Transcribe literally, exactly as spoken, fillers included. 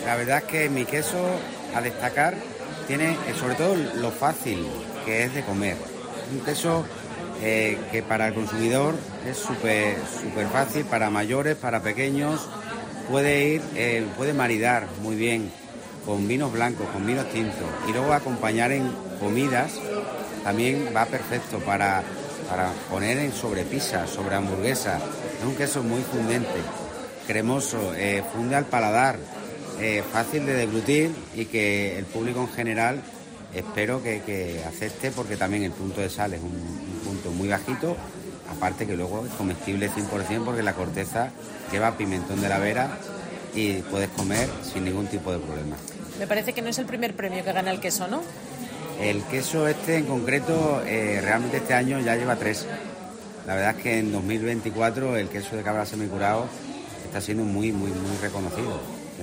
La verdad es que mi queso, a destacar, tiene eh, sobre todo lo fácil que es de comer. Un queso eh, que para el consumidor es súper súper fácil, para mayores, para pequeños, puede ir, eh, puede maridar muy bien con vinos blancos, con vinos tintos, y luego acompañar en comidas. También va perfecto para, para poner en sobre pizza, sobre hamburguesa. Es un queso muy fundente, cremoso, eh, funde al paladar, eh, fácil de deglutir, y que el público en general espero que, que acepte, porque también el punto de sal es un, un punto muy bajito, aparte que luego es comestible cien por ciento porque la corteza lleva pimentón de la Vera y puedes comer sin ningún tipo de problema. Me parece que no es el primer premio que gana el queso, ¿no? El queso este en concreto, eh, realmente este año ya lleva tres. La verdad es que en dos mil veinticuatro el queso de cabra semicurado está siendo muy, muy, muy reconocido.